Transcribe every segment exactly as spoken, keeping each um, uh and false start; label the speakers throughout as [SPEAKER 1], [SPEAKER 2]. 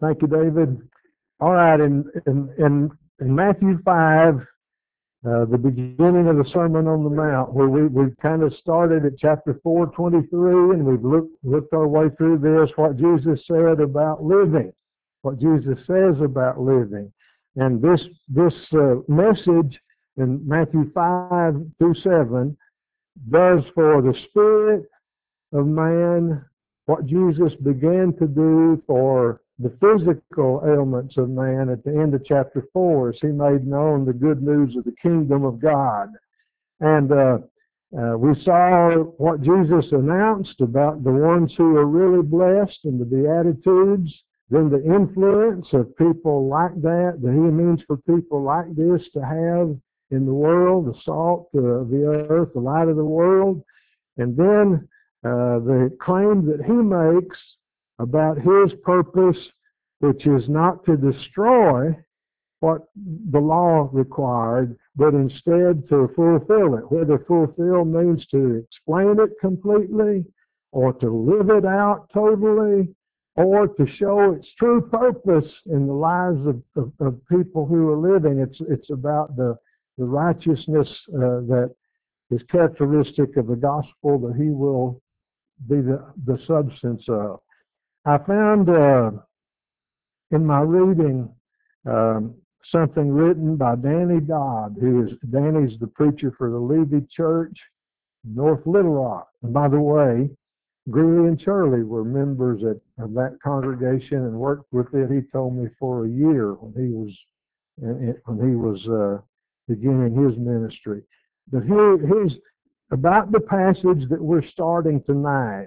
[SPEAKER 1] Thank you, David. All right, in in in, in Matthew five, uh, the beginning of the Sermon on the Mount, where we we kind of started at chapter four twenty-three, and we've looked looked our way through this. What Jesus said about living, what Jesus says about living, and this this uh, message in Matthew five through seven does for the spirit of man what Jesus began to do for the physical ailments of man at the end of chapter four, as he made known the good news of the kingdom of God. And uh, uh, we saw what Jesus announced about the ones who are really blessed and the Beatitudes, then the influence of people like that, that he means for people like this to have in the world, the salt of the earth, the light of the world. And then uh, the claim that he makes about his purpose, which is not to destroy what the law required, but instead to fulfill it. Whether fulfill means to explain it completely, or to live it out totally, or to show its true purpose in the lives of, of, of people who are living. It's it's about the the righteousness uh, that is characteristic of the gospel that he will be the, the substance of. I found uh, in my reading um, something written by Danny Dodd, who is Danny's the preacher for the Levy Church, North Little Rock. And by the way, Greeley and Shirley were members at, of that congregation and worked with it. He told me for a year when he was when he was uh, beginning his ministry. But here, here's about the passage that we're starting tonight.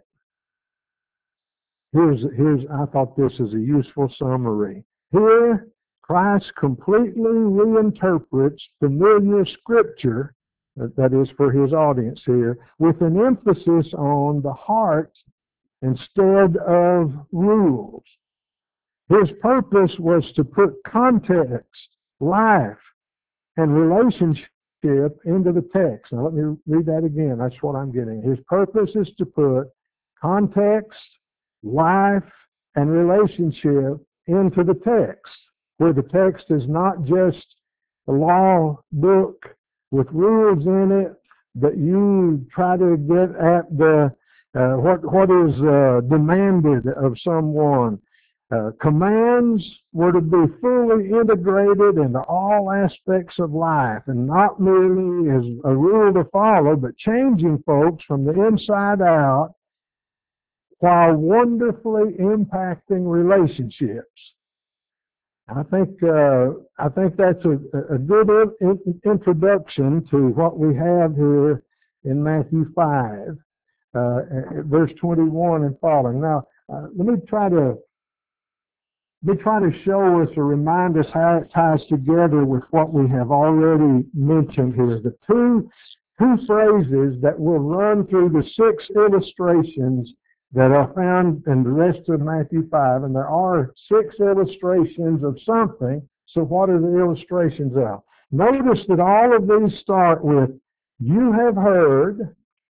[SPEAKER 1] Here's, here's, I thought this is a useful summary. Here, Christ completely reinterprets familiar scripture, that is for his audience here, with an emphasis on the heart instead of rules. His purpose was to put context, life, and relationship into the text. Now let me read that again. That's what I'm getting. His purpose is to put context, life, and relationship into the text, where the text is not just a law book with rules in it, but you try to get at the uh, what what is uh, demanded of someone. Uh, commands were to be fully integrated into all aspects of life, and not merely as a rule to follow, but changing folks from the inside out while wonderfully impacting relationships. I think uh, I think that's a, a good in, introduction to what we have here in Matthew five, uh, verse twenty-one and following. Now, uh, let me try to Let me try to show us or remind us how it ties together with what we have already mentioned here. The two two phrases that will run through the six illustrations that are found in the rest of Matthew five, and there are six illustrations of something. So what are the illustrations of? Notice that all of these start with, you have heard,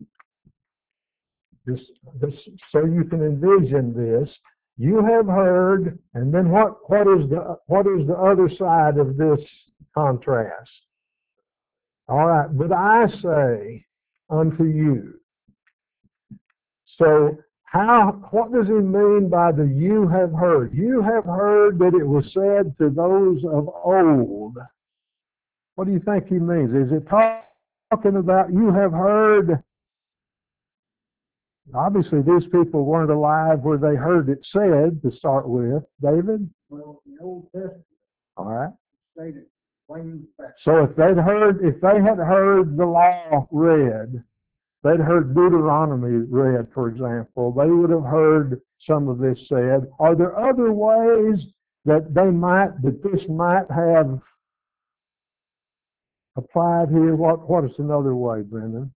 [SPEAKER 1] just, just so you can envision this, you have heard, and then what, what is the what is the other side of this contrast? All right, but I say unto you. So how, what does he mean by the you have heard? You have heard that it was said to those of old. What do you think he means? Is it talking about you have heard? Obviously, these people weren't alive where they heard it said to start with. David?
[SPEAKER 2] Well, the Old Testament.
[SPEAKER 1] All right.
[SPEAKER 2] Stated plain fact.
[SPEAKER 1] So if they'd heard, if they had heard the law read, they'd heard Deuteronomy read, for example, they would have heard some of this said. Are there other ways that they might, that this might have applied here? What, what is another way, Brendan?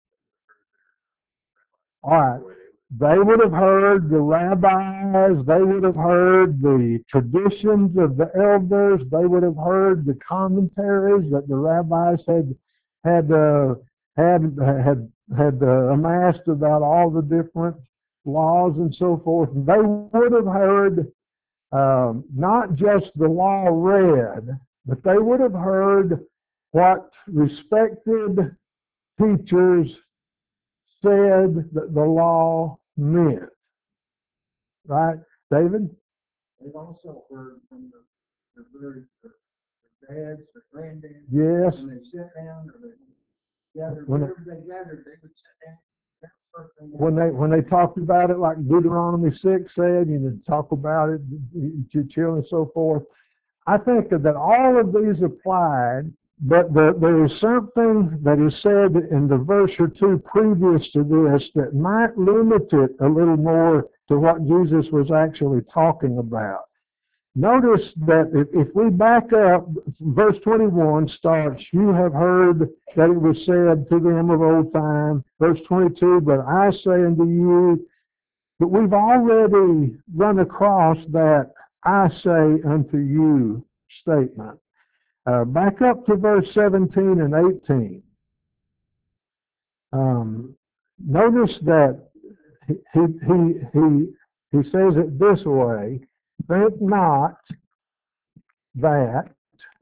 [SPEAKER 1] All right. They would have heard the rabbis, they would have heard the traditions of the elders, they would have heard the commentaries that the rabbis had had uh, had had had uh, amassed about all the different laws and so forth. They would have heard um, not just the law read, but they would have heard what respected teachers said that the law meant. Right, David?
[SPEAKER 2] They've also heard from the, the very, the the dads, the granddads.
[SPEAKER 1] Yes.
[SPEAKER 2] When they sit down or they gathered,
[SPEAKER 1] When
[SPEAKER 2] whenever they gathered, they would sit down. That's the first thing.
[SPEAKER 1] When they when they talked about it, like Deuteronomy six said, you know, talk about it to children and so forth. I think that all of these applied, but the, there is something that is said in the verse or two previous to this that might limit it a little more to what Jesus was actually talking about. Notice that if, if we back up, verse twenty-one starts, you have heard that it was said to them of old time. Verse twenty-two, but I say unto you, but we've already run across that I say unto you statement. Uh, back up to verse seventeen and eighteen. Um, notice that he, he, he, he says it this way, think not that,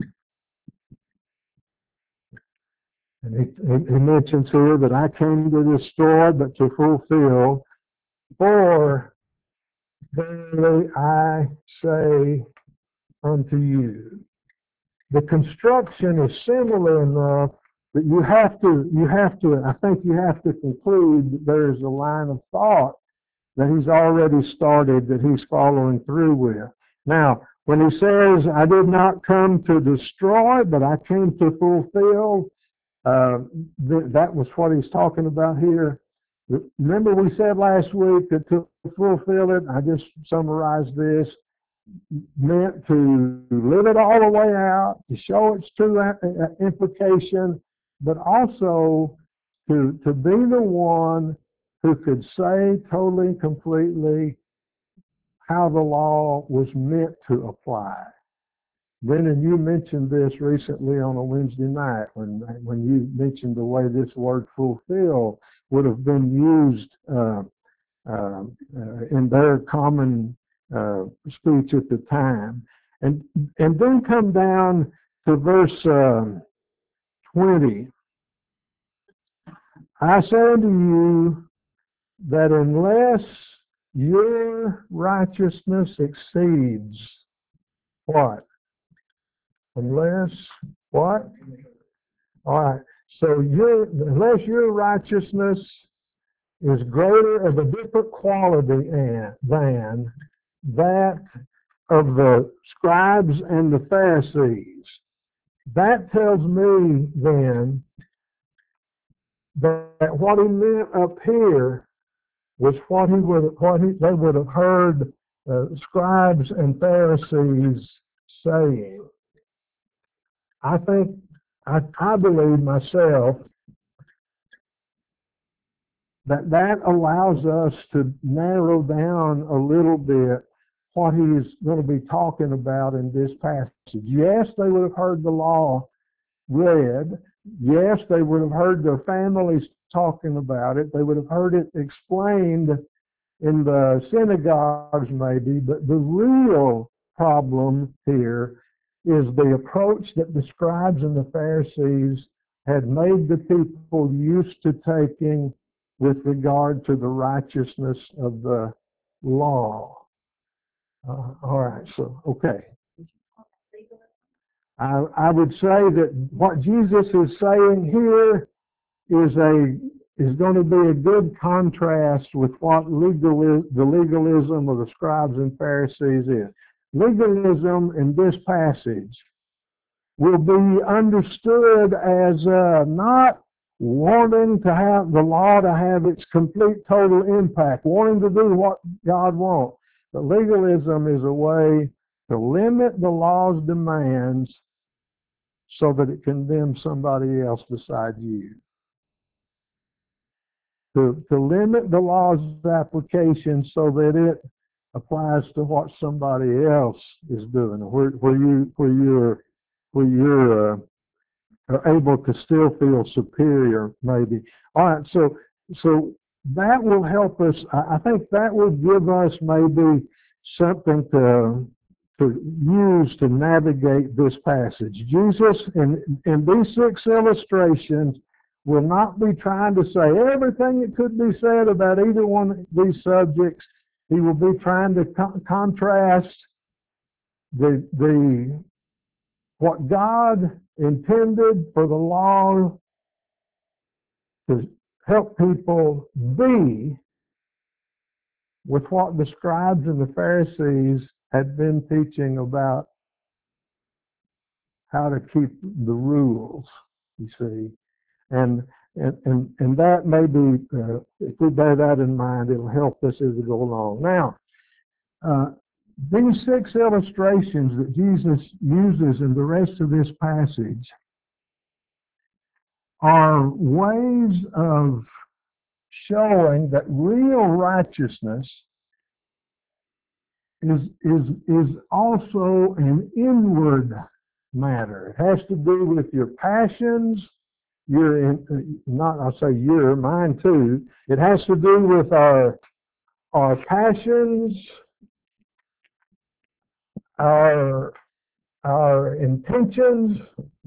[SPEAKER 1] and he, he mentions here that I came to destroy but to fulfill, for verily I say unto you. The construction is similar enough that you have to, you have to, I think you have to conclude that there is a line of thought that he's already started that he's following through with. Now, when he says, I did not come to destroy, but I came to fulfill, uh, th that was what he's talking about here. Remember we said last week that to fulfill it, I just summarized this, meant to live it all the way out, to show its true implication, but also to, to be the one who could say totally and completely how the law was meant to apply. Brendan, you mentioned this recently on a Wednesday night when when you mentioned the way this word fulfill would have been used uh, uh, uh, in their common uh, speech at the time. And, and then come down to verse uh, twenty. I say unto you that unless your righteousness exceeds what? Unless what? All right. So your unless your righteousness is greater of a different quality and, than that of the scribes and the Pharisees, that tells me then that what he meant up here was what he would what he, they would have heard uh, scribes and Pharisees saying. I think I, I believe myself that that allows us to narrow down a little bit what he's going to be talking about in this passage. Yes, they would have heard the law read. Yes, they would have heard their families talking about it. They would have heard it explained in the synagogues maybe, but the real problem here is the approach that the scribes and the Pharisees had made the people used to taking with regard to the righteousness of the law. Uh, all right, so, okay. I, I would say that what Jesus is saying here is a is going to be a good contrast with what legal the legalism of the scribes and Pharisees is. Legalism in this passage will be understood as uh, not wanting to have the law to have its complete total impact, wanting to do what God wants. But legalism is a way to limit the law's demands so that it condemns somebody else besides you. To, to limit the law's application so that it applies to what somebody else is doing, where, where you where you're where you're uh, are able to still feel superior, maybe. All right, so so that will help us. I think that will give us maybe something to to use to navigate this passage. Jesus, in, in these six illustrations, will not be trying to say everything that could be said about either one of these subjects. He will be trying to co- contrast the, the, what God intended for the law to help people be with what the scribes and the Pharisees had been teaching about how to keep the rules, you see. And and and, and that may be, uh, if we bear that in mind, it'll help us as we go along. Now, uh, these six illustrations that Jesus uses in the rest of this passage are ways of showing that real righteousness is is is also an inward matter. It has to do with your passions, your in, not I'll say your mine too. It has to do with our our passions, our our intentions,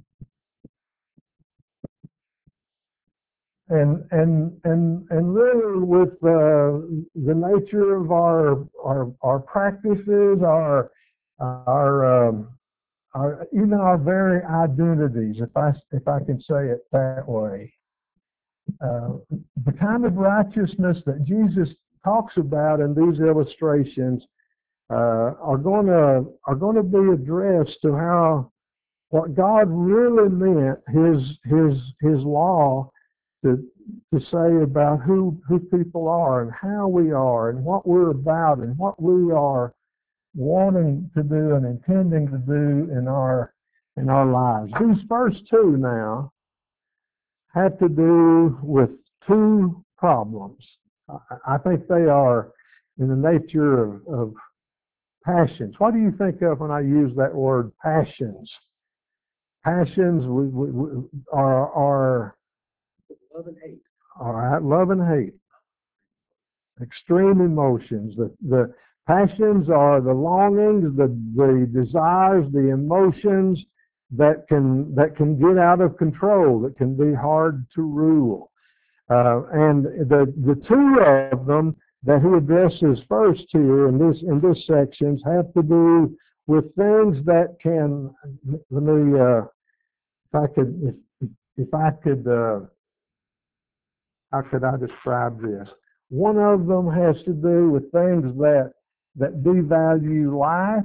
[SPEAKER 1] and and and and really with uh, the nature of our our our practices, our our um, our even our very identities, if I if I can say it that way. Uh, the kind of righteousness that Jesus talks about in these illustrations uh, are going to are going to be addressed to how what God really meant his his his law to to say about who who people are and how we are and what we're about and what we are wanting to do and intending to do in our in our lives. These first two now have to do with two problems. I, I think they are in the nature of, of passions. What do you think of when I use that word passions? Passions we, we, we are are
[SPEAKER 2] Love and hate.
[SPEAKER 1] all right, love and hate, extreme emotions. The the passions are the longings, the the desires, the emotions that can that can get out of control, that can be hard to rule. Uh, and the the two of them that he addresses first here in this in this sections have to do with things that can. Let me, uh, if I could, if if I could, uh, how could I describe this? One of them has to do with things that that devalue life,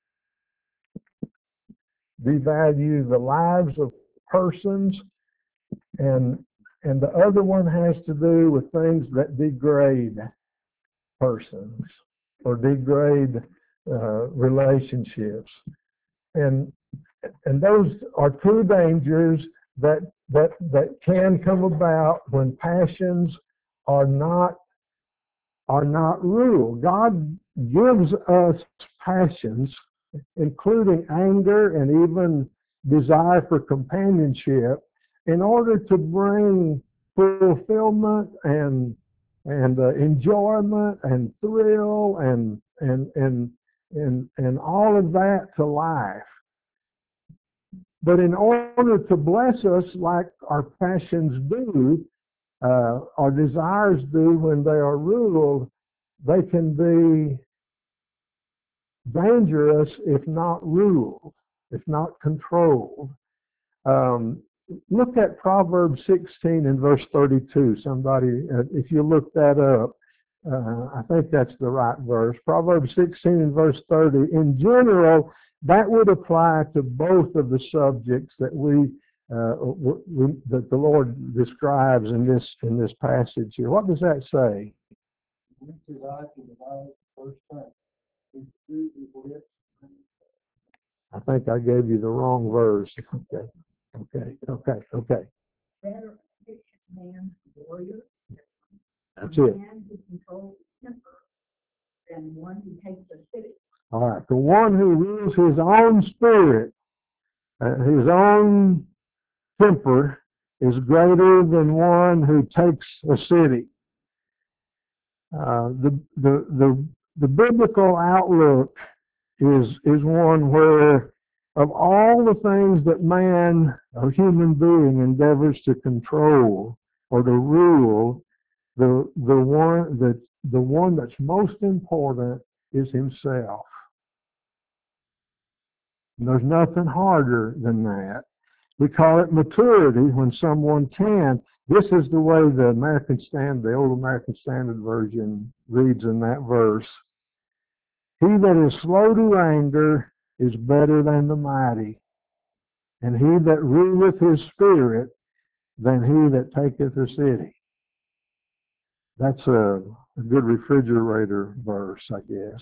[SPEAKER 1] devalue the lives of persons, and and the other one has to do with things that degrade persons or degrade uh, relationships, and and those are two dangers that that that can come about when passions are not are not ruled. God gives us passions, including anger and even desire for companionship, in order to bring fulfillment and and uh, enjoyment and thrill and and and and and all of that to life. But in order to bless us like our passions do, uh, our desires do when they are ruled, they can be dangerous if not ruled, if not controlled. Um, look at Proverbs sixteen and verse thirty-two. Somebody, uh, if you look that up, uh, I think that's the right verse. Proverbs sixteen and verse thirty. In general, that would apply to both of the subjects that we, uh, we that the Lord describes in this in this passage here. What does that say? I think I gave you the wrong verse. Okay, okay, okay, okay.
[SPEAKER 3] Better a patient man, warrior,
[SPEAKER 1] That's
[SPEAKER 3] a
[SPEAKER 1] it.
[SPEAKER 3] man who controls his temper than one who takes a city.
[SPEAKER 1] All right. The one who rules his own spirit, uh, his own temper, is greater than one who takes a city. Uh, the, the, the, the biblical outlook is, is one where of all the things that man, a human being, endeavors to control or to rule, the, the one, the, the one that's most important is himself. And there's nothing harder than that. We call it maturity when someone can. This is the way the American Standard, the old American Standard Version reads in that verse. He that is slow to anger is better than the mighty, and he that ruleth his spirit than he that taketh a city. That's a, a good refrigerator verse, I guess.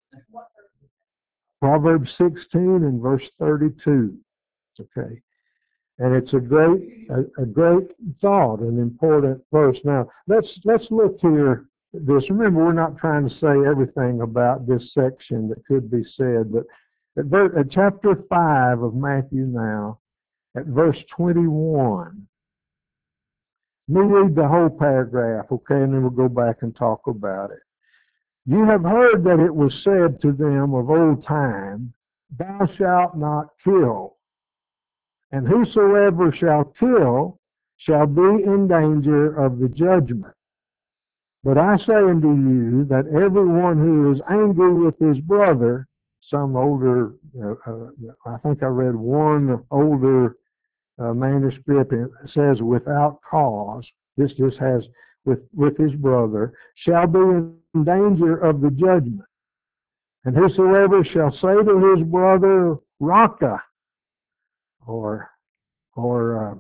[SPEAKER 1] Proverbs sixteen and verse thirty-two. Okay. And it's a great, a, a great thought, an important verse. Now, let's, let's look here at this. Remember, we're not trying to say everything about this section that could be said, but at, ver- at chapter five of Matthew now, at verse twenty-one, let me read the whole paragraph, okay, and then we'll go back and talk about it. You have heard that it was said to them of old time, thou shalt not kill. And whosoever shall kill shall be in danger of the judgment. But I say unto you that everyone who is angry with his brother, some older, uh, uh, I think I read one older uh, manuscript, it says without cause, this just has with, with his brother, shall be in danger of the judgment. And whosoever shall say to his brother, Raka, or or uh,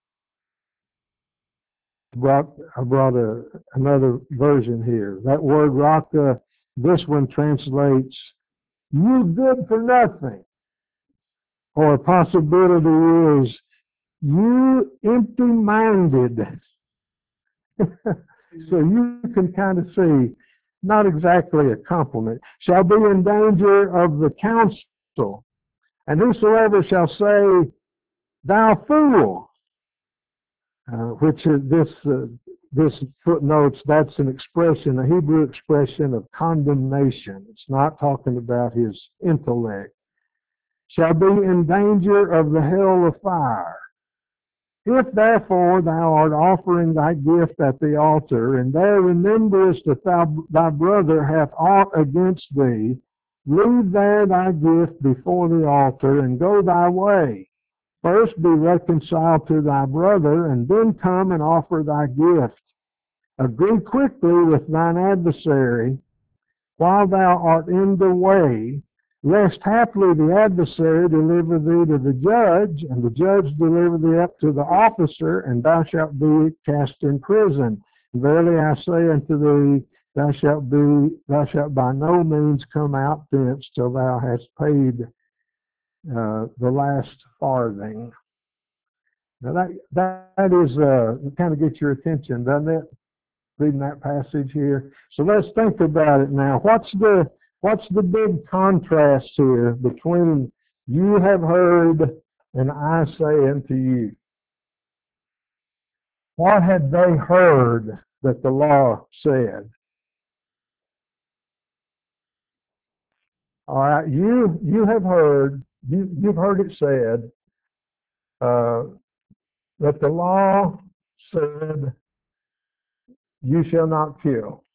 [SPEAKER 1] brought I brought a, another version here. That word Raka, this one translates you good for nothing. Or a possibility is you empty-minded. So you can kind of see, not exactly a compliment, shall be in danger of the council. And whosoever shall say, thou fool, uh, which is this uh, this footnotes, that's an expression, a Hebrew expression of condemnation. It's not talking about his intellect. Shall be in danger of the hell of fire. If therefore thou art offering thy gift at the altar, and there rememberest that thou, thy brother hath aught against thee, leave there thy gift before the altar, and go thy way. First be reconciled to thy brother, and then come and offer thy gift. Agree quickly with thine adversary while thou art in the way, lest haply the adversary deliver thee to the judge, and the judge deliver thee up to the officer, and thou shalt be cast in prison. Verily I say unto thee, thou shalt be, thou shalt by no means come out thence till thou hast paid uh, the last farthing. Now that that is uh, kind of gets your attention, doesn't it? Reading that passage here. So let's think about it now. What's the what's the big contrast here between you have heard and I say unto you? What had they heard that the law said? All right, you you have heard you you've heard it said uh, that the law said you shall not kill,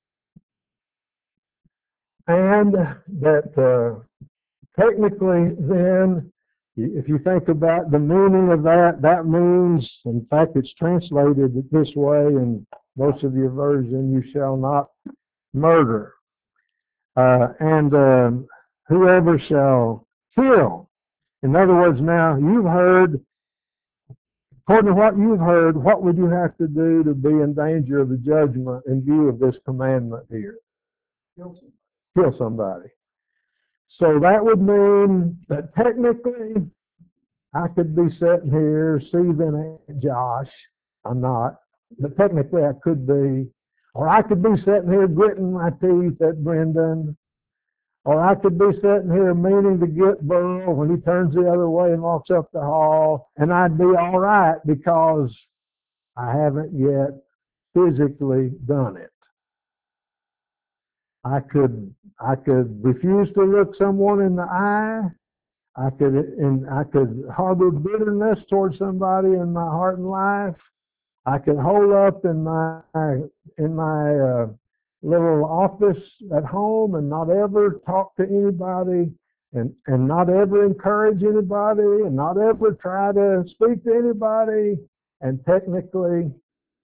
[SPEAKER 1] and that uh, technically then, if you think about the meaning of that, that means, in fact, it's translated this way in most of the version, you shall not murder. Uh, and um, whoever shall kill. In other words, now you've heard, according to what you've heard, what would you have to do to be in danger of the judgment in view of this commandment here?
[SPEAKER 2] Kill somebody.
[SPEAKER 1] Kill somebody. So that would mean that technically I could be sitting here seething at Josh. I'm not, but technically I could be. Or I could be sitting here gritting my teeth at Brendan. Or I could be sitting here meaning to get Burl when he turns the other way and walks up the hall, and I'd be all right because I haven't yet physically done it. I could, I could refuse to look someone in the eye. I could, and I could harbor bitterness towards somebody in my heart and life. I could hole up in my, in my uh, little office at home and not ever talk to anybody, and, and not ever encourage anybody, and not ever try to speak to anybody. And technically,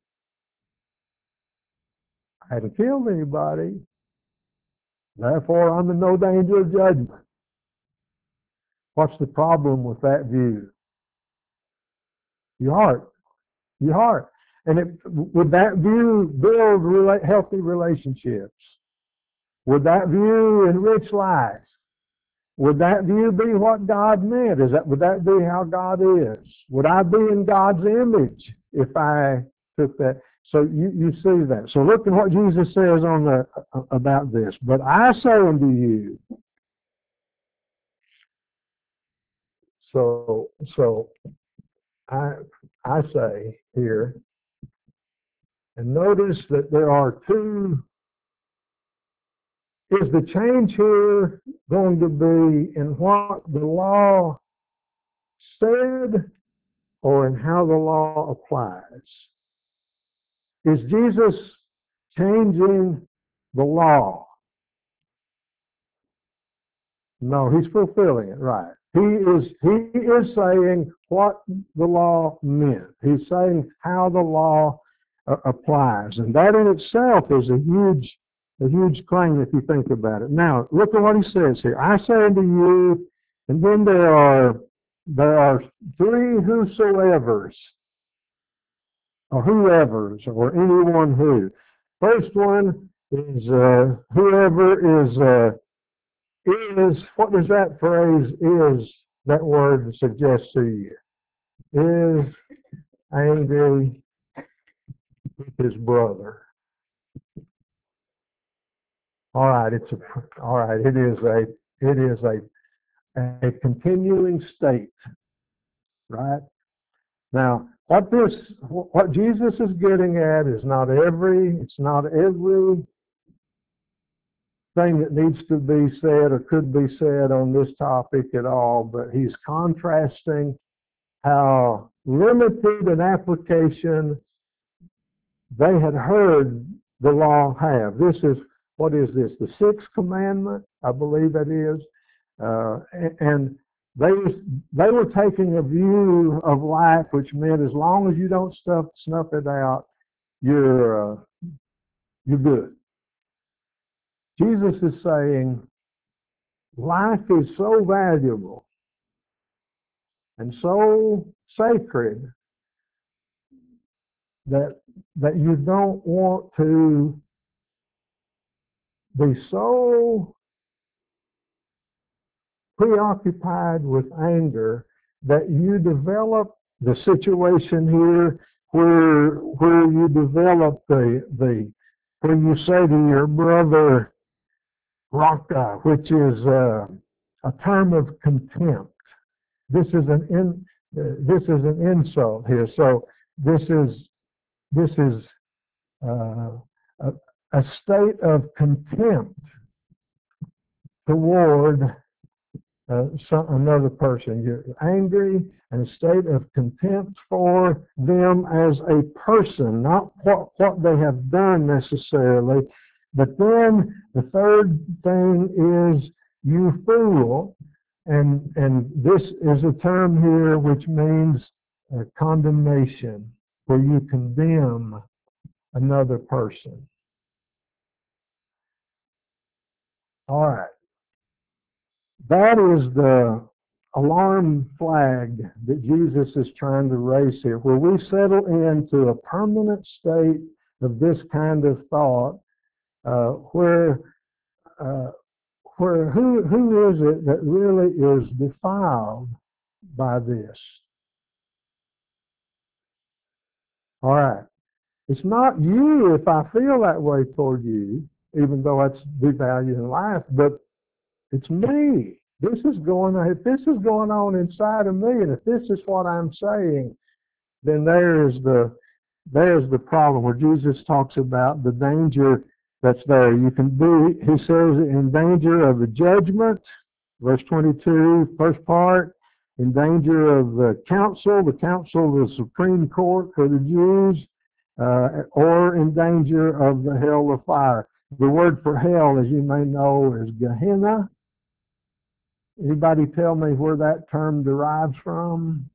[SPEAKER 1] I hadn't killed anybody. Therefore, I'm in no danger of judgment. What's the problem with that view? Your heart. Your heart. And it, would that view build rela- healthy relationships? Would that view enrich life? Would that view be what God meant? Is that, would that be how God is? Would I be in God's image if I took that? So you, you see that. So look at what Jesus says on the about this. But I say unto you. So so I I say here, and notice that there are two. Is the change here going to be in what the law said or in how the law applies? Is Jesus changing the law? No, he's fulfilling it, right. He is he is saying what the law meant. He's saying how the law uh, applies. And that in itself is a huge a huge claim if you think about it. Now, look at what he says here. I say unto you, and then there are there are three whosoevers, or whoever's, or anyone who. First one is uh, whoever is uh, is, what does that phrase is, that word suggest to you? Is angry with his brother. All right, it's a, all right, it is a, it is a, a continuing state, right? Now, what this, what Jesus is getting at is not every, it's not every thing that needs to be said or could be said on this topic at all, but he's contrasting how limited an application they had heard the law have. This is, what is this? The sixth commandment, I believe that is. Uh, and they was, they were taking a view of life which meant as long as you don't stuff, snuff it out, you're, uh, you're good. Jesus is saying life is so valuable and so sacred that that you don't want to be so preoccupied with anger that you develop the situation here where where you develop the the where you say to your brother Raka, which is uh, a term of contempt. This is an in, uh, this is an insult here. So this is this is uh, a, a state of contempt toward uh, some, another person. You're angry and a state of contempt for them as a person, not what, what they have done necessarily. But then the third thing is you fool. And, and this is a term here which means uh, condemnation, where you condemn another person. All right. That is the alarm flag that Jesus is trying to raise here, where we settle into a permanent state of this kind of thought, uh, where uh, where who who is it that really is defiled by this? All right. It's not you if I feel that way toward you, even though that's devaluing life, but it's me. This is going on. If this is going on inside of me, and if this is what I'm saying, then there's the there's the problem where Jesus talks about the danger that's there. You can be, he says, in danger of the judgment, verse twenty-two, first part, in danger of the council, the council of the Supreme Court for the Jews, uh, or in danger of the hell of fire. The word for hell, as you may know, is Gehenna. Anybody tell me where that term derives from?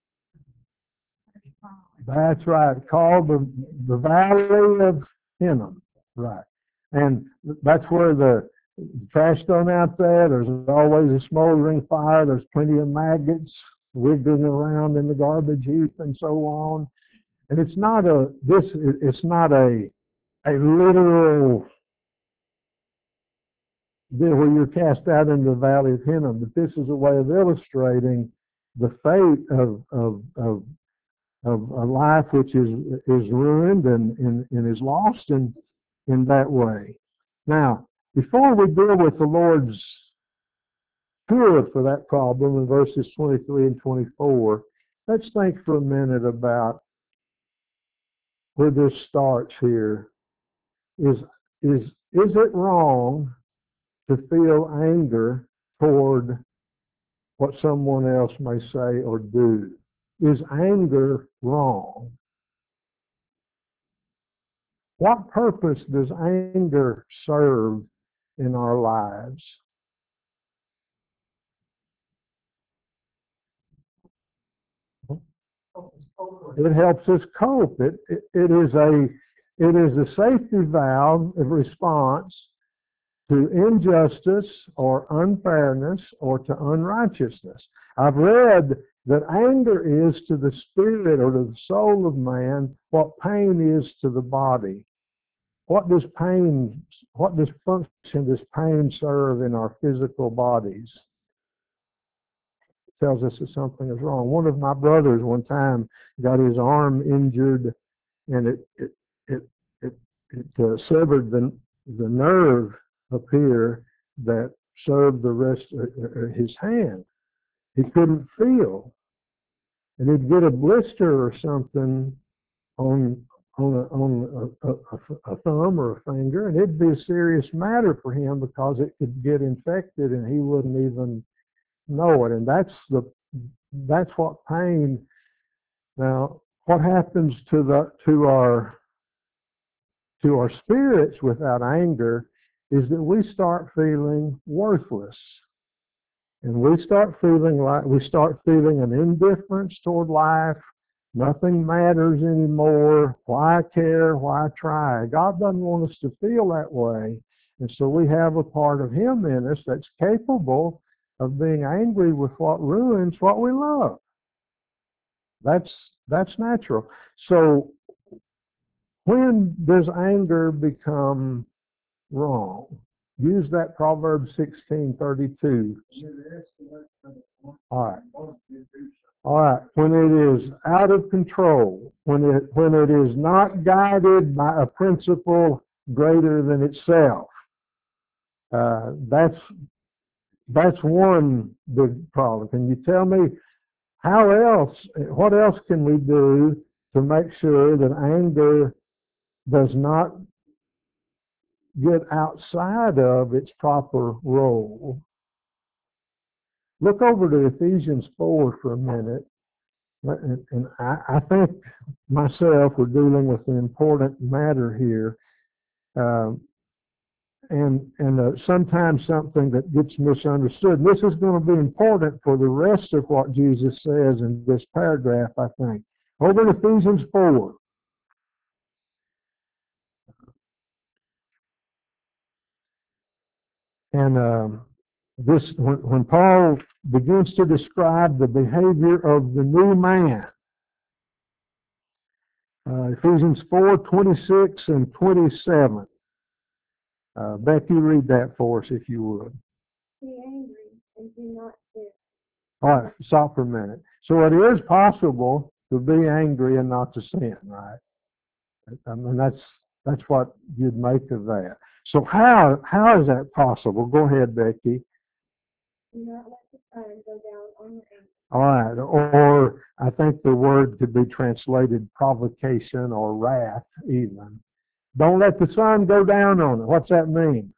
[SPEAKER 1] That's right, called the, the Valley of Hinnom, right. And that's where the trash thrown out there, there's always a smoldering fire, there's plenty of maggots wiggling around in the garbage heap and so on. And it's not a, this, it's not a, a literal deal where you're cast out into the Valley of Hinnom, but this is a way of illustrating the fate of, of, of of a life which is is ruined and, and, and is lost in in that way. Now, before we deal with the Lord's cure for that problem in verses twenty-three and twenty-four, let's think for a minute about where this starts here. Is is is it wrong to feel anger toward what someone else may say or do? Is anger wrong? What purpose does anger serve in our lives? It helps us cope. It, it, it is a it is a safety valve of response to injustice or unfairness or to unrighteousness. I've read that anger is to the spirit or to the soul of man what pain is to the body. What does pain, what does function does pain serve in our physical bodies? It tells us that something is wrong. One of my brothers one time got his arm injured, and it it it it, it uh, severed the the nerve up here that served the rest of his hand. He couldn't feel, and he'd get a blister or something on on a, on a, a, a thumb or a finger, and it'd be a serious matter for him because it could get infected and he wouldn't even know it. And that's the that's what pain. Now, what happens to the to our to our spirits without anger is that we start feeling worthless. And we start feeling like we start feeling an indifference toward life. Nothing matters anymore. Why care? Why try? God doesn't want us to feel that way. And so we have a part of Him in us that's capable of being angry with what ruins what we love. That's that's natural. So when does anger become wrong? Use that Proverbs sixteen thirty-two. All right. All right. When it is out of control, when it when it is not guided by a principle greater than itself, uh, that's that's one big problem. Can you tell me how else? What else can we do to make sure that anger does not get outside of its proper role? Look over to Ephesians four for a minute. And, and I, I think myself we're dealing with an important matter here. Um, and and uh, sometimes something that gets misunderstood. And this is going to be important for the rest of what Jesus says in this paragraph, I think. Over in Ephesians four. And um, this, when, when Paul begins to describe the behavior of the new man, uh, Ephesians four, twenty-six and twenty-seven. Uh, Becky, read that for us if you would.
[SPEAKER 4] Be angry and do not sin.
[SPEAKER 1] All right, stop for a minute. So it is possible to be angry and not to sin, right? I mean, that's that's what you'd make of that. So how how is that possible? Go ahead, Becky.
[SPEAKER 4] Do not let the sun go down on your anger.
[SPEAKER 1] All right, or I think the word could be translated provocation or wrath even. Don't let the sun go down on it. What's that mean?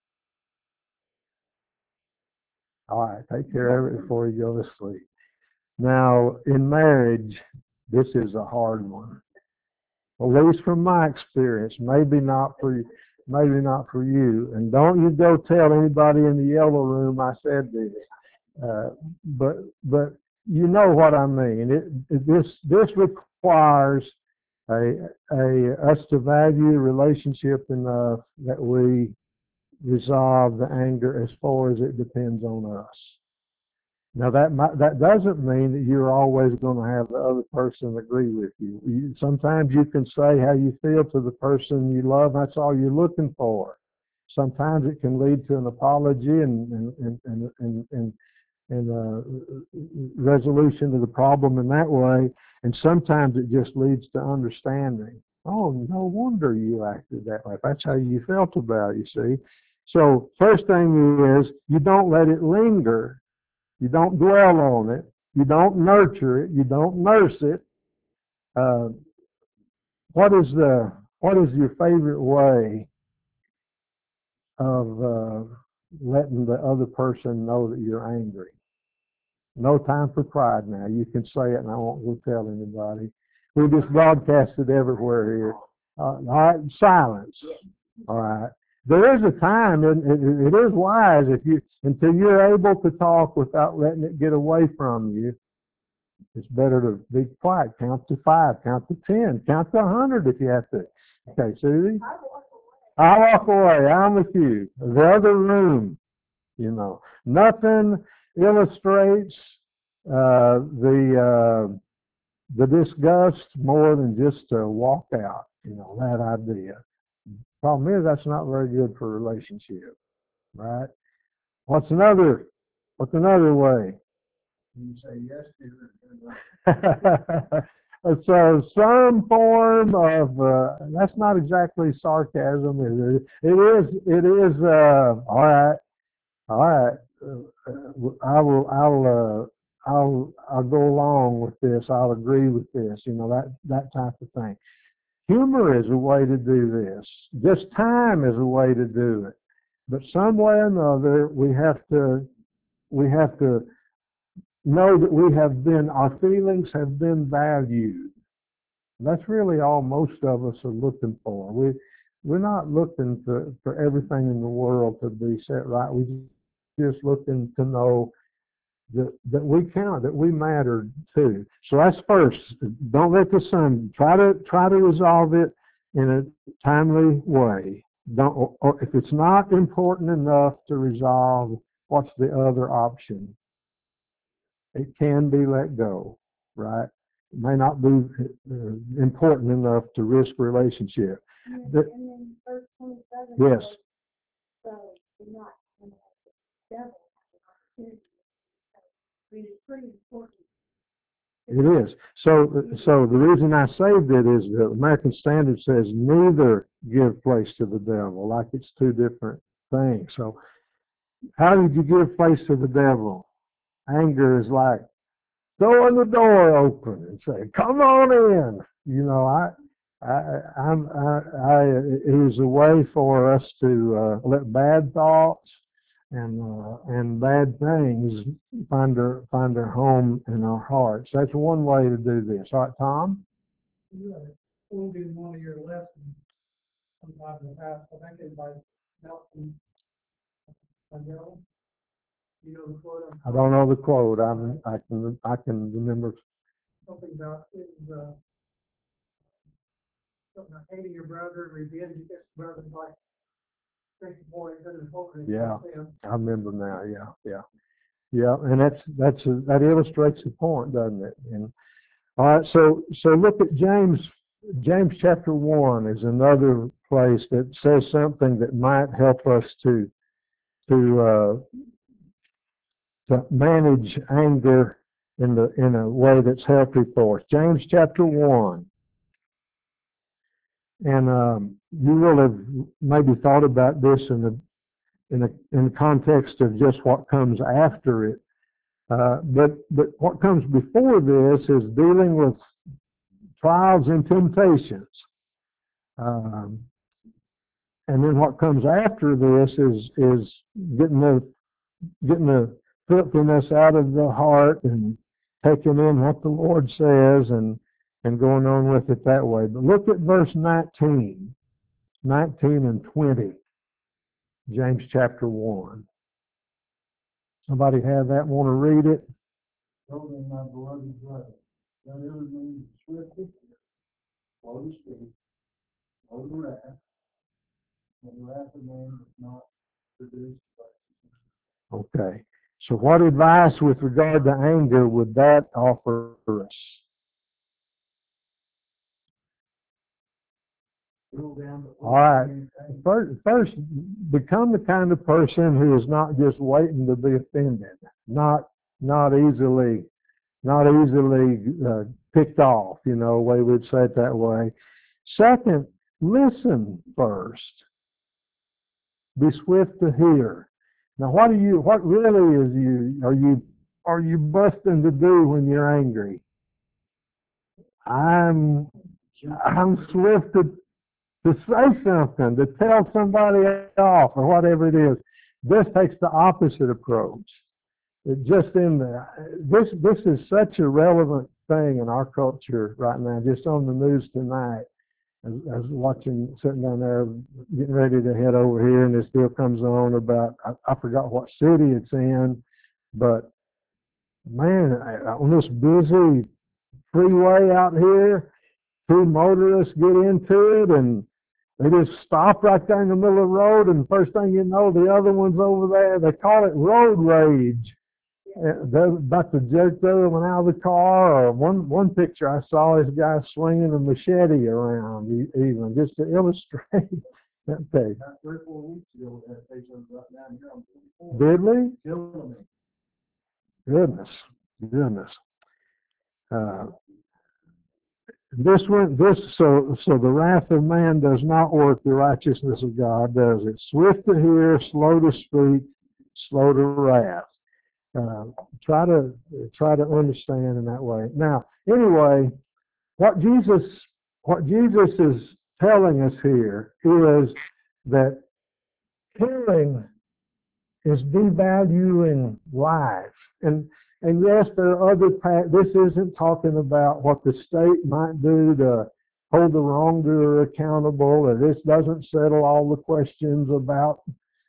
[SPEAKER 1] All right, take care of it before you go to sleep. Now, in marriage, this is a hard one. At least from my experience, maybe not for you, maybe not for you. And don't you go tell anybody in the yellow room I said this. Uh, but but you know what I mean. It, it, this this requires a a us to value relationship enough that we resolve the anger as far as it depends on us. Now that might, that doesn't mean that you're always going to have the other person agree with you. you. Sometimes you can say how you feel to the person you love. That's all you're looking for. Sometimes it can lead to an apology and and and and and, and, and uh, resolution to the problem in that way. And sometimes it just leads to understanding. Oh, no wonder you acted that way. That's how you felt about it, you see. So first thing is you don't let it linger. You don't dwell on it. You don't nurture it. You don't nurse it. Uh, what is the what is your favorite way of uh, letting the other person know that you're angry? No time for pride now. You can say it, and I won't go tell anybody. We just broadcast it everywhere here. Uh, all right, silence. All right. There is a time, and it, it is wise if you until you're able to talk without letting it get away from you. It's better to be quiet. Count to five. Count to ten. Count to a hundred if you have to. Okay, Susie. I walk away. I'm with you. The other room. You know, nothing illustrates uh, the uh, the disgust more than just to walk out. You know, that idea. Problem is, that's not very good for a relationship, right? What's another? What's another way?
[SPEAKER 2] You say yes to it.
[SPEAKER 1] So some form of uh, that's not exactly sarcasm, is it? It is. It is. Uh, all right. All right. Uh, I will. I'll. Uh, I'll. I'll go along with this. I'll agree with this. You know, that that type of thing. Humor is a way to do this. Just time is a way to do it. But some way or another, we have to. We have to know that we have been. Our feelings have been valued. That's really all most of us are looking for. We we're not looking to, for everything in the world to be set right. We just looking to know that that we count, that we matter too. So that's first. Don't let the sun try to try to resolve it in a timely way. Don't, or, or if it's not important enough to resolve, what's the other option? It can be let go, right? It may not be uh, important enough to risk relationship.
[SPEAKER 4] And then,
[SPEAKER 1] The,
[SPEAKER 4] and then verse twenty-seven.
[SPEAKER 1] yes.
[SPEAKER 4] says, So do not, you know, the devil has an opportunity. I mean, it's pretty important.
[SPEAKER 1] It is. So, so the reason I saved it is the American Standard says neither give place to the devil, like it's two different things. So, how did you give place to the devil? Anger is like throwing the door open and say, "Come on in." You know, I, I, I'm, I, I it is a way for us to uh, let bad thoughts and uh, and bad things find their find their home in our hearts. That's one way to do this. All right, Tom.
[SPEAKER 2] You had quoted in one of your lessons sometime in the past, I think it's by Nelson Mandela. You know the quote? I'm
[SPEAKER 1] I don't know the quote. I'm, I can I can remember.
[SPEAKER 2] Something about is uh, something about hating your brother, revenge against your brother, like think the boy is in his home.
[SPEAKER 1] Yeah, I remember now. Yeah, yeah, yeah. And that's that's a, that illustrates the point, doesn't it? And all right, so so look at James. James chapter one is another place that says something that might help us to to uh, to manage anger in the in a way that's healthy for us. James chapter one, and um, you will have maybe thought about this in the in the in the context of just what comes after it. Uh, but but what comes before this is dealing with trials and temptations. Um, and then what comes after this is is getting the getting the filthiness out of the heart and taking in what the Lord says and and going on with it that way. But look at verse nineteen, nineteen and twenty, James chapter one. Somebody have that? Want to read it?
[SPEAKER 5] So then, my beloved brother, let every man be swift to hear, slow to speak, slow to wrath, and the wrath of man does not produce righteousness.
[SPEAKER 1] Okay. So what advice with regard to anger would that offer us?
[SPEAKER 5] Rule down the
[SPEAKER 1] All right. First, first, become the kind of person who is not just waiting to be offended, not not easily, not easily uh, picked off. You know, way we'd say it that way. Second, listen first. Be swift to hear. Now, what are you? What really is you? Are you? Are you busting to do when you're angry? I'm. I'm swift to to say something, to tell somebody off, or whatever it is. This takes the opposite approach. It just in the this this is such a relevant thing in our culture right now. Just on the news tonight, I was, I was watching, sitting down there, getting ready to head over here, and this deal comes on about I, I forgot what city it's in, but man, on this busy freeway out here, two motorists get into it and they just stop right there in the middle of the road, and first thing you know, the other one's over there. They call it road rage. Uh, They're about to jerk the other one out of the car. Or one one picture I saw, this guy swinging a machete around, e- even just to illustrate that thing.
[SPEAKER 5] About three or four weeks ago, we had a case of right down here on twenty-four.
[SPEAKER 1] Did we?
[SPEAKER 5] Killing me.
[SPEAKER 1] Goodness, goodness. Uh, this one, this so so the wrath of man does not work the righteousness of God, does it? Swift to hear, slow to speak, slow to wrath. Uh, try to try to understand in that way. Now, anyway, what Jesus what Jesus is telling us here is that hearing is devaluing life, and and yes, there are other. Pa- this isn't talking about what the state might do to hold the wrongdoer accountable, or this doesn't settle all the questions about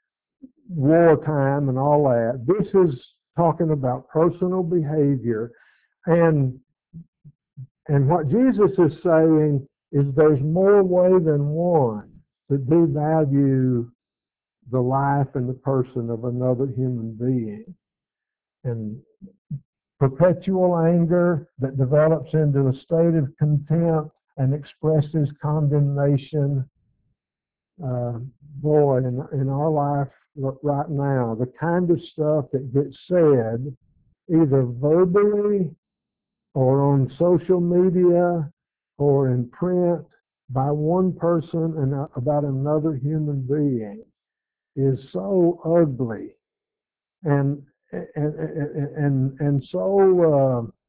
[SPEAKER 1] wartime and all that. This is talking about personal behavior, and and what Jesus is saying is there's more way than one to devalue the life and the person of another human being. And perpetual anger that develops into a state of contempt and expresses condemnation. Uh, boy, in, in our life right now, the kind of stuff that gets said, either verbally or on social media or in print by one person and about another human being, is so ugly and and and and, and so uh,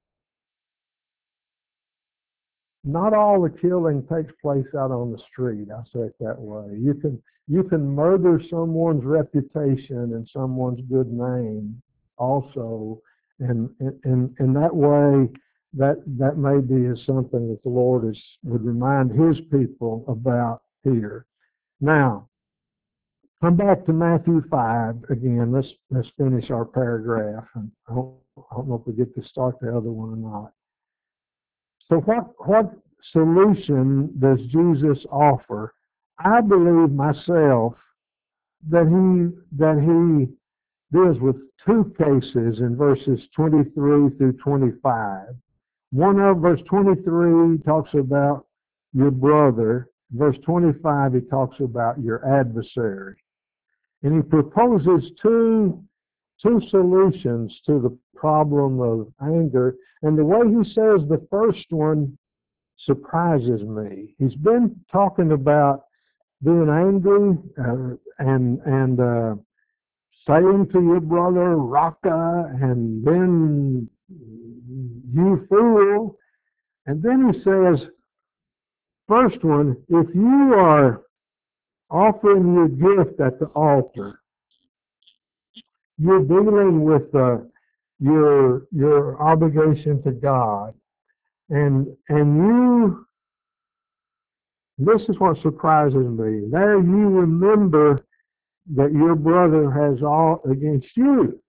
[SPEAKER 1] not all the killing takes place out on the street. I say it that way. You can you can murder someone's reputation and someone's good name also, and in in that way, that that maybe is something that the Lord is would remind His people about here. Now, come back to Matthew five again. Let's let's finish our paragraph. And I don't, I don't know if we get to start the other one or not. So what what solution does Jesus offer? I believe myself that he that he deals with two cases in verses twenty-three through twenty-five. One of verse twenty-three talks about your brother. Verse twenty-five, he talks about your adversary. And he proposes two two solutions to the problem of anger. And the way he says the first one surprises me. He's been talking about being angry uh, and and uh, saying to your brother Raka, and then you fool, and then he says, first one, if you are offering your gift at the altar. You're dealing with uh, your your obligation to God, and and you. This is what surprises me. There you remember that your brother has all against you.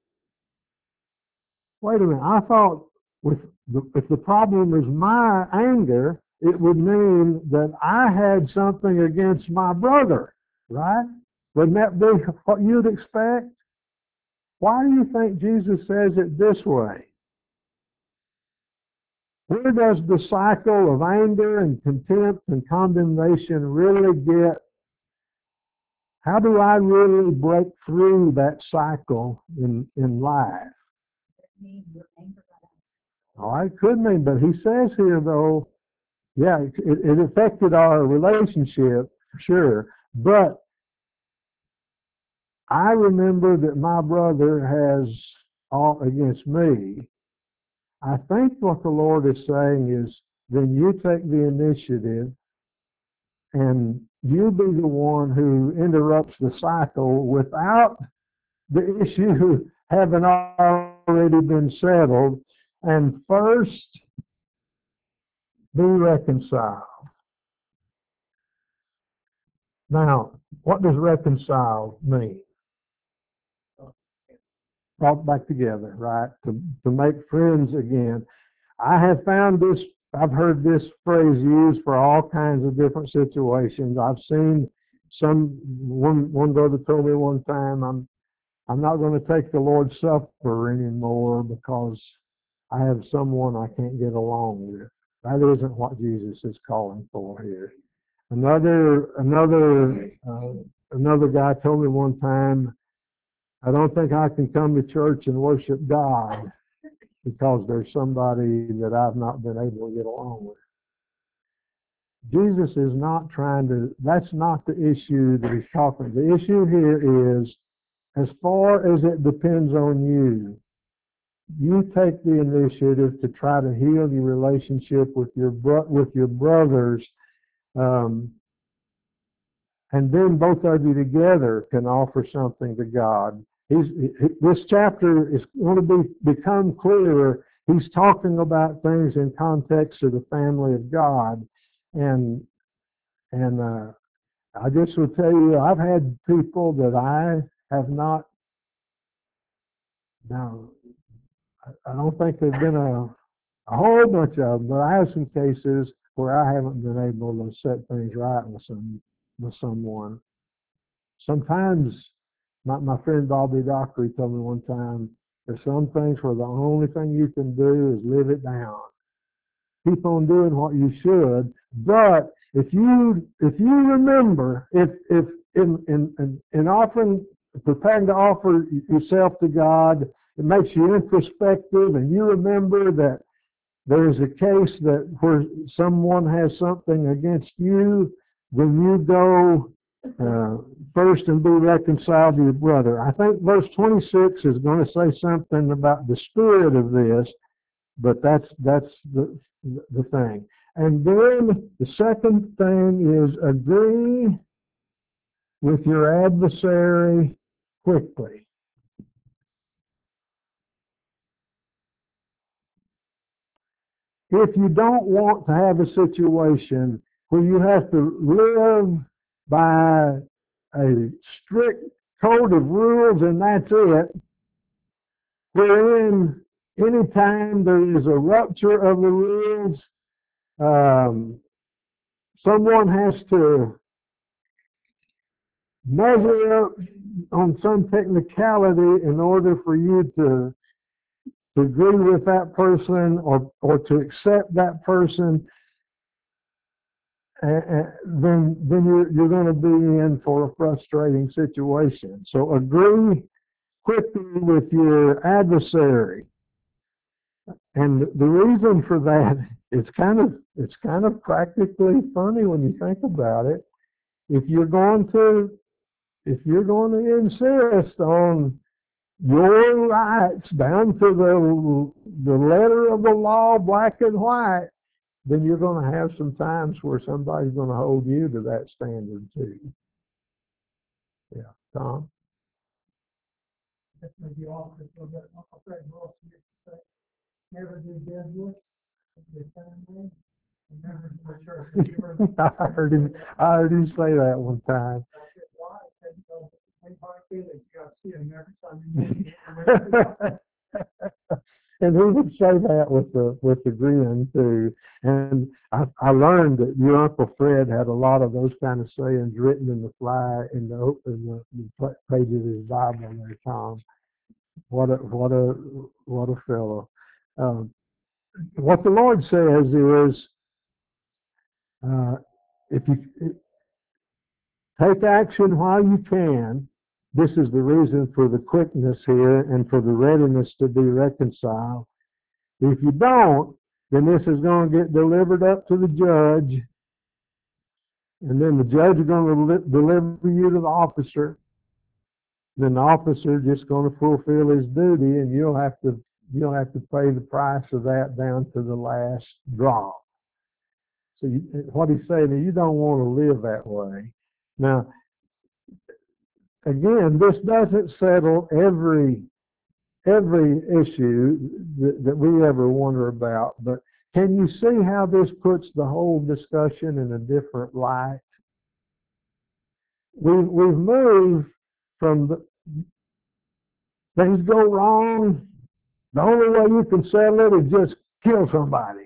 [SPEAKER 1] Wait a minute. I thought with the, if the problem is my anger, it would mean that I had something against my brother, right? Wouldn't that be what you'd expect? Why do you think Jesus says it this way? Where does the cycle of anger and contempt and condemnation really get? How do I really break through that cycle in, in life?
[SPEAKER 3] mean your anger got
[SPEAKER 1] Oh, it could mean, but he says here, though, yeah, it, it affected our relationship, for sure. But I remember that my brother has all against me. I think what the Lord is saying is, then you take the initiative and you be the one who interrupts the cycle without the issue having already been settled, and first be reconciled. Now, what does reconcile mean? Brought back together, right? To, to make friends again. I have found this, I've heard this phrase used for all kinds of different situations. I've seen some, one, one brother told me one time, I'm, I'm not going to take the Lord's Supper anymore because I have someone I can't get along with. That isn't what Jesus is calling for here. Another, another, uh, another guy told me one time, I don't think I can come to church and worship God because there's somebody that I've not been able to get along with. Jesus is not trying to, that's not the issue that he's talking. The issue here is, as far as it depends on you, you take the initiative to try to heal your relationship with your bro- with your brothers, um, and then both of you together can offer something to God. He's, he, this chapter is going to be become clearer. He's talking about things in context of the family of God, and and uh, I just will tell you, I've had people that I have not. Now, I don't think there's been a, a whole bunch of them, but I have some cases where I haven't been able to set things right with some with someone. Sometimes, my, my friend Bobby Dockery told me one time, there's some things where the only thing you can do is live it down. Keep on doing what you should, but if you if you remember, if if in in in, in offering, preparing to offer yourself to God, it makes you introspective, and you remember that there is a case that where someone has something against you, then you go uh, first and be reconciled to your brother. I think verse twenty-six is going to say something about the spirit of this, but that's that's the the thing. And then the second thing is agree with your adversary quickly. If you don't want to have a situation where you have to live by a strict code of rules and that's it, wherein anytime there is a rupture of the rules, um, someone has to measure up on some technicality in order for you to, to agree with that person or, or to accept that person, uh, then then you're, you're going to be in for a frustrating situation. So agree quickly with your adversary. And the reason for that, it's kind of it's kind of practically funny when you think about it. If you're going to if you're going to insist on your rights down to the the letter of the law, black and white, then you're going to have some times where somebody's going to hold you to that standard too. Yeah, Tom?
[SPEAKER 2] This may be off a little bit, Uncle Fred Wilson used to say, never do business with your family, and never do a church. Have you heard that?
[SPEAKER 1] I heard him, I heard him say that one time.
[SPEAKER 2] I said, why? I said, "Because they probably feel that you gotta see them every time you meet them."
[SPEAKER 1] And he would say that with the, with the grin too. And I, I learned that your Uncle Fred had a lot of those kind of sayings written in the fly, in the, in the, the pla- pages of his Bible there, Tom. What a, what a, what a fellow. Um, what the Lord says is, uh, if you take action while you can, this is the reason for the quickness here and for the readiness to be reconciled. If you don't, then this is going to get delivered up to the judge, and then the judge is going to deliver you to the officer. Then the officer is just going to fulfill his duty, and you'll have to you'll have to pay the price of that down to the last drop. So you, what he's saying is, you don't want to live that way. Now, again, this doesn't settle every every issue that, that we ever wonder about, but can you see how this puts the whole discussion in a different light? We, we've moved from the, things go wrong, the only way you can settle it is just kill somebody,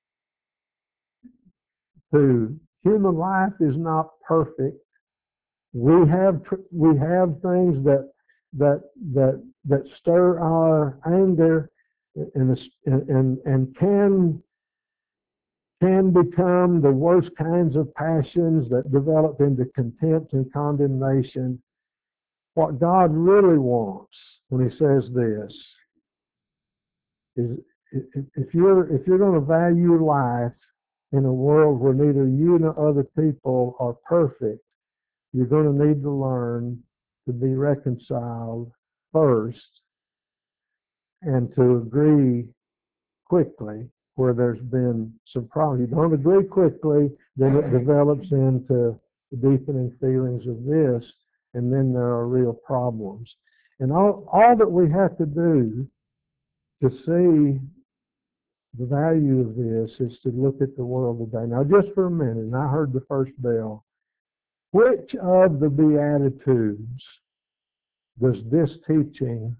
[SPEAKER 1] to human life is not perfect. We have we have things that that that that stir our anger and and and can can become the worst kinds of passions that develop into contempt and condemnation. What God really wants when He says this is, if you're if you're going to value life in a world where neither you nor other people are perfect, you're going to need to learn to be reconciled first and to agree quickly where there's been some problem. You don't agree quickly, then it develops into deepening feelings of this, and then there are real problems. And all, all that we have to do to see the value of this is to look at the world today. Now, just for a minute, and I heard the first bell. Which of the Beatitudes does this teaching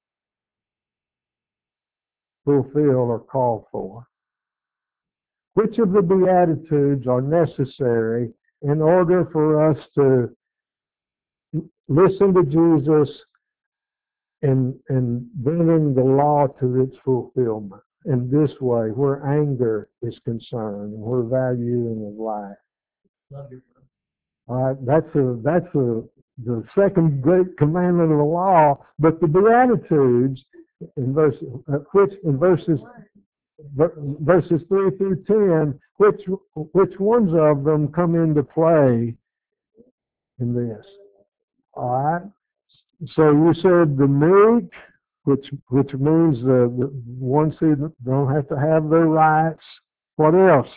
[SPEAKER 1] fulfill or call for? Which of the Beatitudes are necessary in order for us to listen to Jesus and, and bringing the law to its fulfillment in this way, where anger is concerned and where valuing of life?
[SPEAKER 2] Love your brother.
[SPEAKER 1] All right, that's a that's a the second great commandment of the law. But the Beatitudes in verse uh, which in verses verses three through ten, which which ones of them come into play in this? All right. So you said the meek, which which means the, the ones who don't have to have their rights. What else?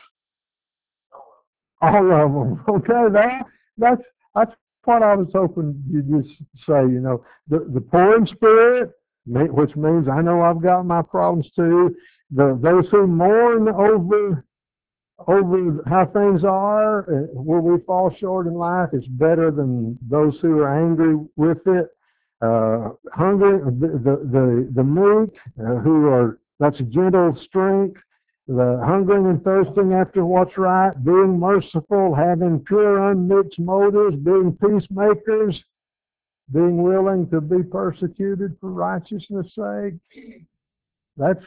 [SPEAKER 1] All of them. Okay, that that's that's what I was hoping you'd just say. You know, the the poor in spirit, which means I know I've got my problems too. The those who mourn over over how things are, where we fall short in life, is better than those who are angry with it. Uh, hungry, the the the, the meek, uh, who are that's gentle strength. The hungering and thirsting after what's right, being merciful, having pure unmixed motives, being peacemakers, being willing to be persecuted for righteousness' sake. That's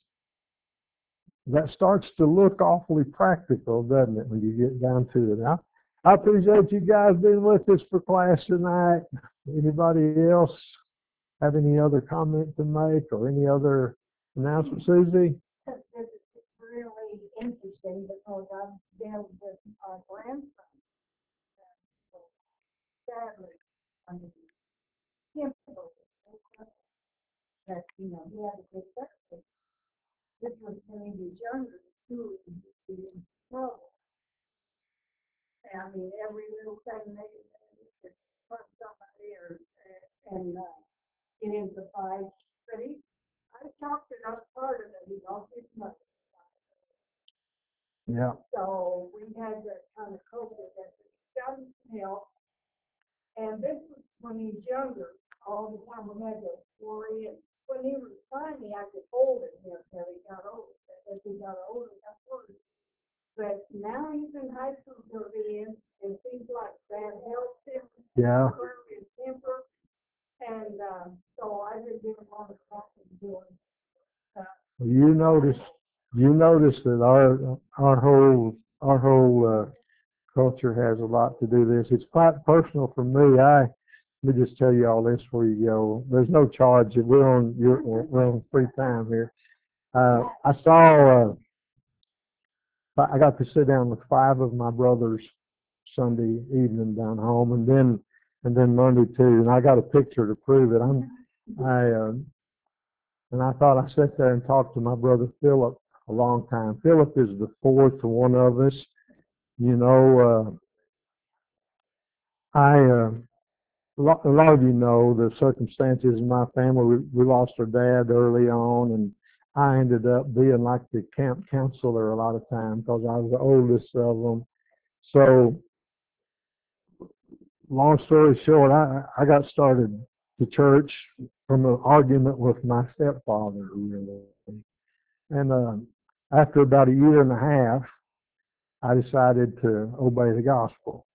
[SPEAKER 1] that starts to look awfully practical, doesn't it, when you get down to it? I, I appreciate you guys being with us for class tonight. Anybody else have any other comment to make or any other announcement, Susie?
[SPEAKER 3] It's really interesting because I've been with our grandson. Sadly, I mean, him, that, you know, he had a good birthday. This was when he was younger, too, and he was in trouble. And I mean, every little thing they did, they could punch somebody lost part of it, he lost his money.
[SPEAKER 1] Yeah.
[SPEAKER 3] So we had to kind of cope with it. He got him some help. And this was when he was younger, all the time we had to worry. And when he was finally, I could hold him here until he got older. As he got older, he got worse. But now he's in high school till the end, and it seems like that helps him.
[SPEAKER 1] Yeah.
[SPEAKER 3] Curb his temper. And, uh, so I just didn't want to stop him doing. Uh,
[SPEAKER 1] You notice, you notice that our, our whole, our whole, uh, culture has a lot to do with this. It's quite personal for me. I, let me just tell you all this before you go. There's no charge. We're on, you're, we're on free time here. Uh, I saw, uh, I got to sit down with five of my brothers Sunday evening down home, and then, and then Monday too. And I got a picture to prove it. I'm, I, uh, and I thought I sat there and talked to my brother Philip a long time. Philip is the fourth one of us. You know, uh, I, uh, a lot, a lot of you know the circumstances in my family. We, we lost our dad early on, and I ended up being like the camp counselor a lot of times because I was the oldest of them. So, long story short, I, I got started to church from an argument with my stepfather, really. And uh, after about a year and a half, I decided to obey the gospel.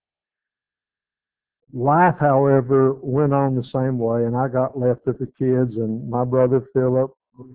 [SPEAKER 1] Life, however, went on the same way, and I got left with the kids, and my brother Philip,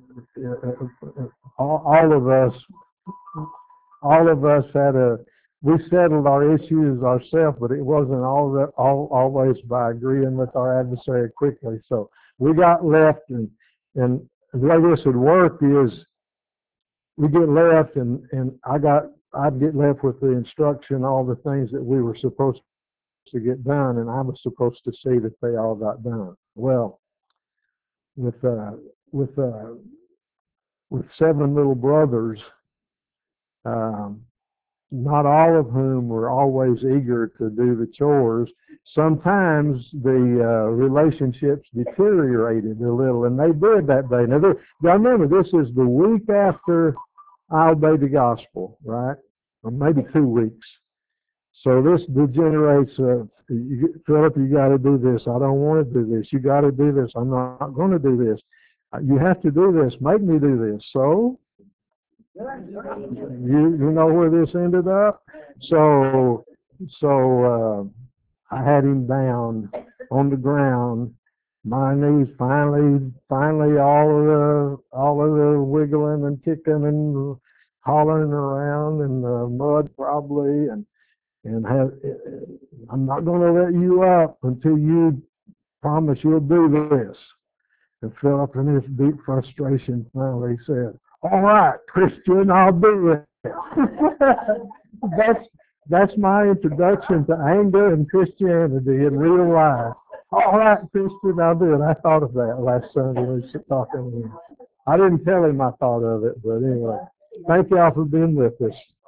[SPEAKER 1] all, all of us, all of us had a, we settled our issues ourselves, but it wasn't all, that, all always by agreeing with our adversary quickly. So we got left, and and the way this would work is we get left, and and I got I'd get left with the instruction, all the things that we were supposed to get done, and I was supposed to see that they all got done. Well, with uh, with uh, with seven little brothers, um, not all of whom were always eager to do the chores. Sometimes the uh, relationships deteriorated a little, and they did that day. Now, now remember, this is the week after I obeyed the gospel, right? Or maybe two weeks. So this degenerates. Uh, you, Philip, you got to do this. I don't want to do this. You got to do this. I'm not going to do this. You have to do this. Make me do this. So you you know where this ended up. So so uh, I had him down on the ground. My knees finally finally all of the all of the wiggling and kicking and hollering around in the mud probably, and and have, I'm not going to let you up until you promise you'll do this. And Philip, in his deep frustration, finally said, "All right, Christian, I'll do it." that's that's my introduction to anger and Christianity in real life. All right, Christian, I'll do it. I thought of that last Sunday when we were talking to him. I didn't tell him I thought of it, but anyway, thank y'all for being with us.